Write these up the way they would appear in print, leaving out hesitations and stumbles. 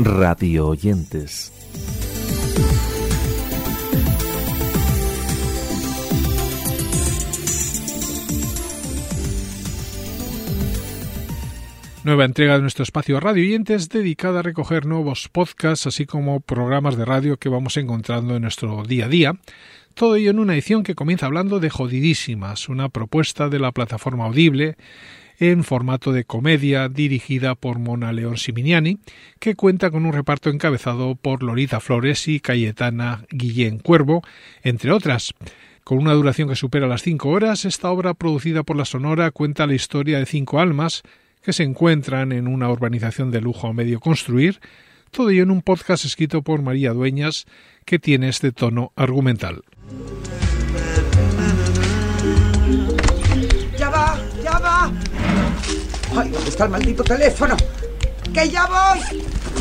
radio oyentes. Nueva entrega de nuestro espacio Radio Oyentes dedicada a recoger nuevos podcasts, así como programas de radio que vamos encontrando en nuestro día a día. Todo ello en una edición que comienza hablando de Jodidísimas, una propuesta de la plataforma Audible en formato de comedia dirigida por Mona León Siminiani, que cuenta con un reparto encabezado por Lolita Flores y Cayetana Guillén Cuervo, entre otras. Con una duración que supera las 5 horas, esta obra producida por La Sonora cuenta la historia de 5 almas que se encuentran en una urbanización de lujo a medio construir, todo ello en un podcast escrito por María Dueñas que tiene este tono argumental. ¡Ya va! ¡Ya va! ¡Ay, dónde está el maldito teléfono! ¡Que ya voy!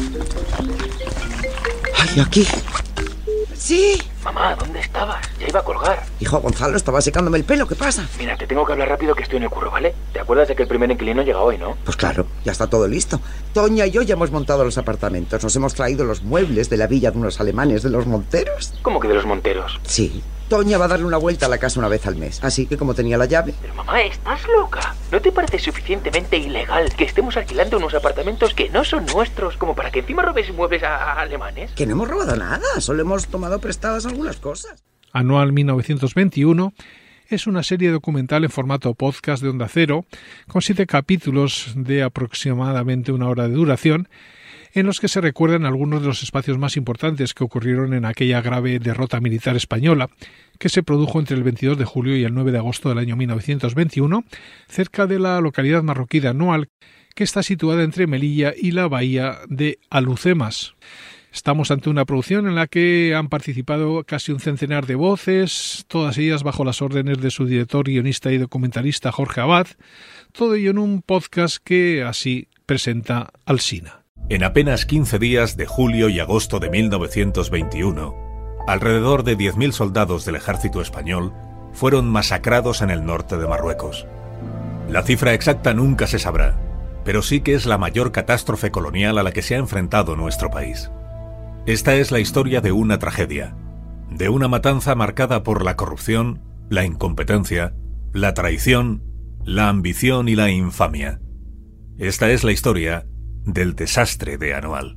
¡Ay, aquí! ¡Sí! Mamá, ¿dónde estabas? Ya iba a colgar. Hijo, Gonzalo, estaba secándome el pelo, ¿qué pasa? Mira, te tengo que hablar rápido que estoy en el curro, ¿vale? ¿Te acuerdas de que el primer inquilino llega hoy, no? Pues claro, ya está todo listo. Toña y yo ya hemos montado los apartamentos. Nos hemos traído los muebles de la villa de unos alemanes de los Monteros. ¿Cómo que de los Monteros? Sí. Toña va a darle una vuelta a la casa una vez al mes. Así que como tenía la llave... Pero mamá, ¿estás loca? ¿No te parece suficientemente ilegal que estemos alquilando unos apartamentos que no son nuestros como para que encima robes muebles a alemanes? Que no hemos robado nada, solo hemos tomado prestadas algunas cosas. Anual 1921 es una serie documental en formato podcast de Onda Cero, con 7 capítulos de aproximadamente 1 hora de duración, en los que se recuerdan algunos de los espacios más importantes que ocurrieron en aquella grave derrota militar española, que se produjo entre el 22 de julio y el 9 de agosto del año 1921, cerca de la localidad marroquí de Anual, que está situada entre Melilla y la bahía de Alhucemas. Estamos ante una producción en la que han participado casi un centenar de voces, todas ellas bajo las órdenes de su director, guionista y documentalista Jorge Abad, todo ello en un podcast que así presenta Alsina. En apenas 15 días de julio y agosto de 1921, alrededor de 10.000 soldados del ejército español fueron masacrados en el norte de Marruecos. La cifra exacta nunca se sabrá, pero sí que es la mayor catástrofe colonial a la que se ha enfrentado nuestro país. Esta es la historia de una tragedia, de una matanza marcada por la corrupción, la incompetencia, la traición, la ambición y la infamia. Esta es la historia del desastre de Anual.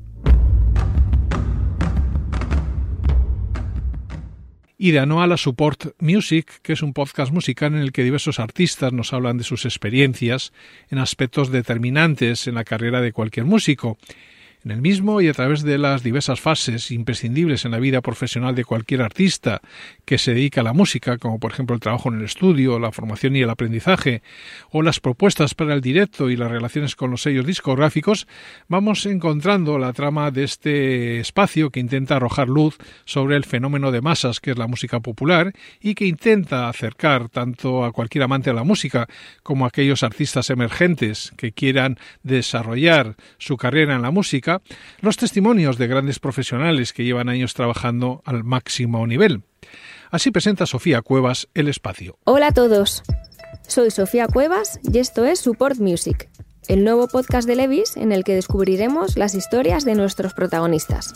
Y de Anual a Support Music, que es un podcast musical en el que diversos artistas nos hablan de sus experiencias en aspectos determinantes en la carrera de cualquier músico. En el mismo y a través de las diversas fases imprescindibles en la vida profesional de cualquier artista que se dedica a la música, como por ejemplo el trabajo en el estudio, la formación y el aprendizaje, o las propuestas para el directo y las relaciones con los sellos discográficos, vamos encontrando la trama de este espacio que intenta arrojar luz sobre el fenómeno de masas que es la música popular y que intenta acercar tanto a cualquier amante de la música como a aquellos artistas emergentes que quieran desarrollar su carrera en la música, los testimonios de grandes profesionales que llevan años trabajando al máximo nivel. Así presenta Sofía Cuevas el espacio. Hola a todos, soy Sofía Cuevas y esto es Support Music, el nuevo podcast de Levis en el que descubriremos las historias de nuestros protagonistas.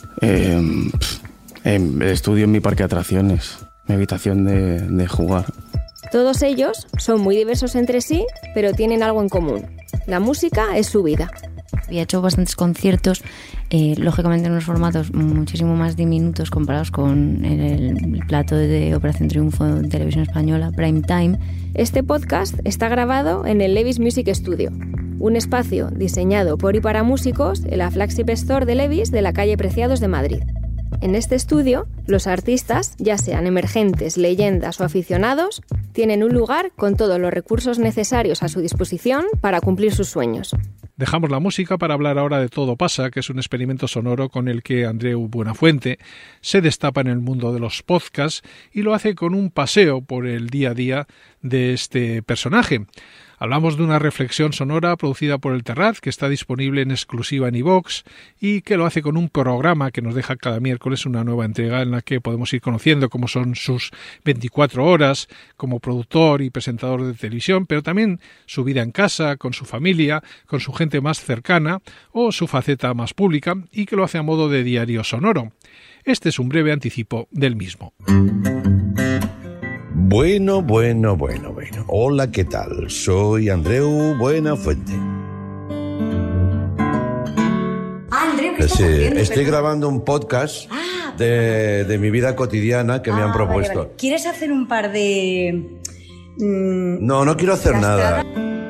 Estudio en mi parque de atracciones, mi habitación de jugar. Todos ellos son muy diversos entre sí, pero tienen algo en común. La música es su vida. Había hecho bastantes conciertos, lógicamente en unos formatos muchísimo más diminutos comparados con el plato de Operación Triunfo de Televisión Española, Prime Time. Este podcast está grabado en el Levis Music Studio, un espacio diseñado por y para músicos en la flagship store de Levis de la calle Preciados de Madrid. En este estudio, los artistas, ya sean emergentes, leyendas o aficionados, tienen un lugar con todos los recursos necesarios a su disposición para cumplir sus sueños. Dejamos la música para hablar ahora de Todo pasa, que es un experimento sonoro con el que Andreu Buenafuente se destapa en el mundo de los podcasts y lo hace con un paseo por el día a día de este personaje. Hablamos de una reflexión sonora producida por El Terrat, que está disponible en exclusiva en iVoox y que lo hace con un programa que nos deja cada miércoles una nueva entrega en la que podemos ir conociendo cómo son sus 24 horas como productor y presentador de televisión, pero también su vida en casa, con su familia, con su gente más cercana o su faceta más pública, y que lo hace a modo de diario sonoro. Este es un breve anticipo del mismo. Bueno. Hola, ¿qué tal? Soy Andreu Buenafuente. Andreu, ¿qué estás haciendo? Estoy grabando un podcast de mi vida cotidiana que me han propuesto. Vale. ¿Quieres hacer un par de...? No quiero hacer nada.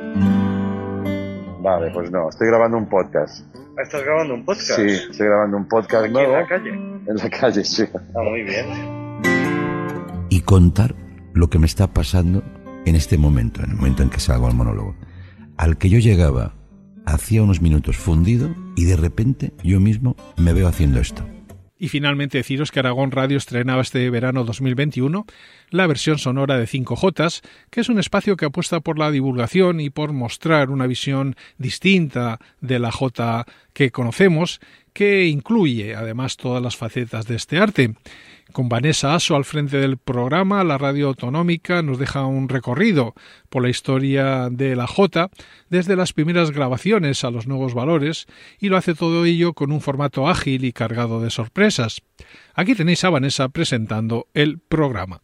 Vale, pues no, estoy grabando un podcast. ¿Estás grabando un podcast? Sí, estoy grabando un podcast ¿Aquí nuevo. en la calle? En la calle, sí. Muy bien. Y contar lo que me está pasando en este momento, en el momento en que salgo al monólogo, al que yo llegaba hacía unos minutos fundido y de repente yo mismo me veo haciendo esto. Y finalmente deciros que Aragón Radio estrenaba este verano 2021 la versión sonora de 5J, que es un espacio que apuesta por la divulgación y por mostrar una visión distinta de la Jota que conocemos, que incluye además todas las facetas de este arte. Con Vanessa Aso al frente del programa, la radio autonómica nos deja un recorrido por la historia de la Jota, desde las primeras grabaciones a los nuevos valores, y lo hace todo ello con un formato ágil y cargado de sorpresas. Aquí tenéis a Vanessa presentando el programa.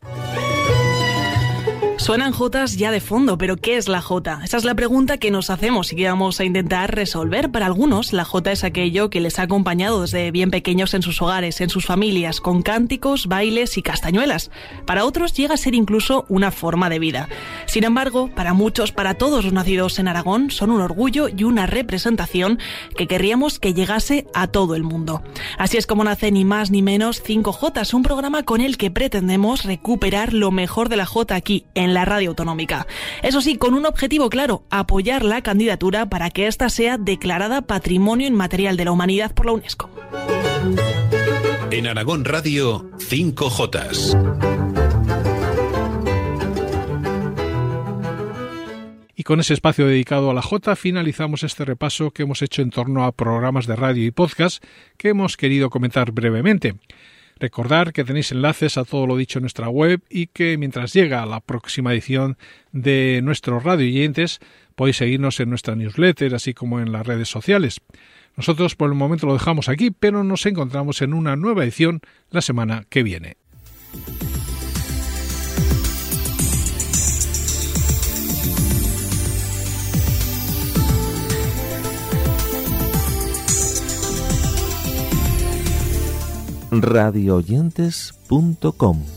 Suenan jotas ya de fondo, pero ¿qué es la jota? Esa es la pregunta que nos hacemos y que vamos a intentar resolver. Para algunos, la jota es aquello que les ha acompañado desde bien pequeños en sus hogares, en sus familias, con cánticos, bailes y castañuelas. Para otros llega a ser incluso una forma de vida. Sin embargo, para muchos, para todos los nacidos en Aragón, son un orgullo y una representación que querríamos que llegase a todo el mundo. Así es como nace ni más ni menos 5J, un programa con el que pretendemos recuperar lo mejor de la jota aquí, en la radio autonómica. Eso sí, con un objetivo claro: apoyar la candidatura para que ésta sea declarada Patrimonio Inmaterial de la Humanidad por la UNESCO. En Aragón Radio, 5J. Y con ese espacio dedicado a la Jota finalizamos este repaso que hemos hecho en torno a programas de radio y podcast que hemos querido comentar brevemente. Recordar que tenéis enlaces a todo lo dicho en nuestra web y que mientras llega la próxima edición de nuestros radioyentes podéis seguirnos en nuestra newsletter así como en las redes sociales. Nosotros por el momento lo dejamos aquí, pero nos encontramos en una nueva edición la semana que viene. radioyentes.com